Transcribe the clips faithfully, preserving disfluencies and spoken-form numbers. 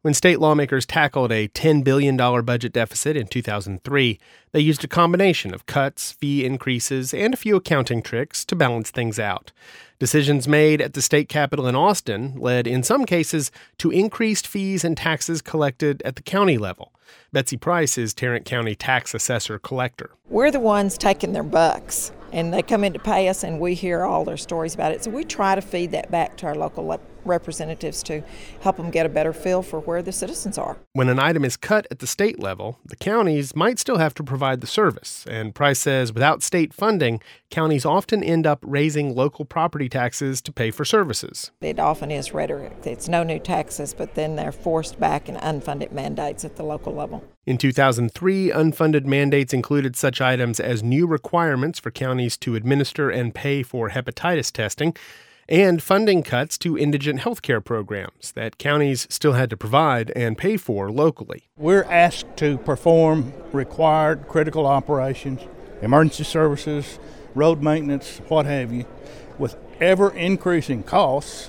When state lawmakers tackled a ten billion dollars budget deficit in two thousand three, they used a combination of cuts, fee increases, and a few accounting tricks to balance things out. Decisions made at the state capitol in Austin led, in some cases, to increased fees and taxes collected at the county level. Betsy Price is Tarrant County tax assessor collector. We're the ones taking their bucks, and they come in to pay us, and we hear all their stories about it. So we try to feed that back to our local le- representatives to help them get a better feel for where the citizens are. When an item is cut at the state level, the counties might still have to provide the service. And Price says without state funding, counties often end up raising local property taxes to pay for services. It often is rhetoric. It's no new taxes, but then they're forced back in unfunded mandates at the local level. In two thousand three, unfunded mandates included such items as new requirements for counties to administer and pay for hepatitis testing, and funding cuts to indigent health care programs that counties still had to provide and pay for locally. We're asked to perform required critical operations, emergency services, road maintenance, what have you, with ever-increasing costs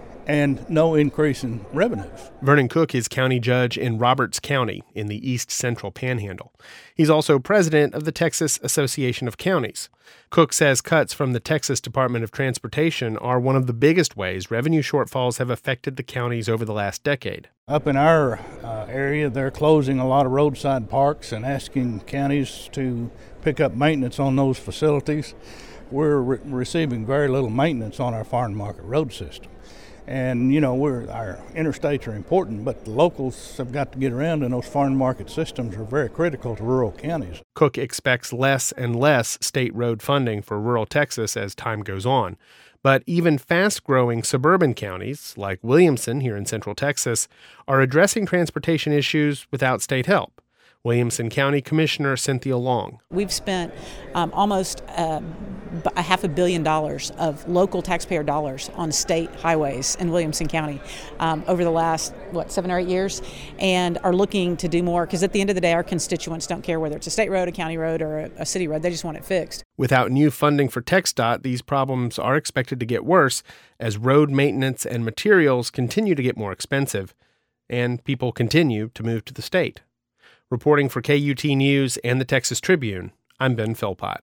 and no increase in revenues. Vernon Cook is county judge in Roberts County in the East Central Panhandle. He's also president of the Texas Association of Counties. Cook says cuts from the Texas Department of Transportation are one of the biggest ways revenue shortfalls have affected the counties over the last decade. Up in our uh, area, they're closing a lot of roadside parks and asking counties to pick up maintenance on those facilities. We're re- receiving very little maintenance on our farm market road system. And, you know, we're, our interstates are important, but the locals have got to get around, and those farm market systems are very critical to rural counties. Cook expects less and less state road funding for rural Texas as time goes on. But even fast-growing suburban counties, like Williamson here in Central Texas, are addressing transportation issues without state help. Williamson County Commissioner Cynthia Long. We've spent um, almost uh, a half a billion dollars of local taxpayer dollars on state highways in Williamson County um, over the last, what, seven or eight years, and are looking to do more because at the end of the day, our constituents don't care whether it's a state road, a county road, or a, a city road. They just want it fixed. Without new funding for TxDOT, these problems are expected to get worse as road maintenance and materials continue to get more expensive, and people continue to move to the state. Reporting for K U T News and the Texas Tribune, I'm Ben Philpott.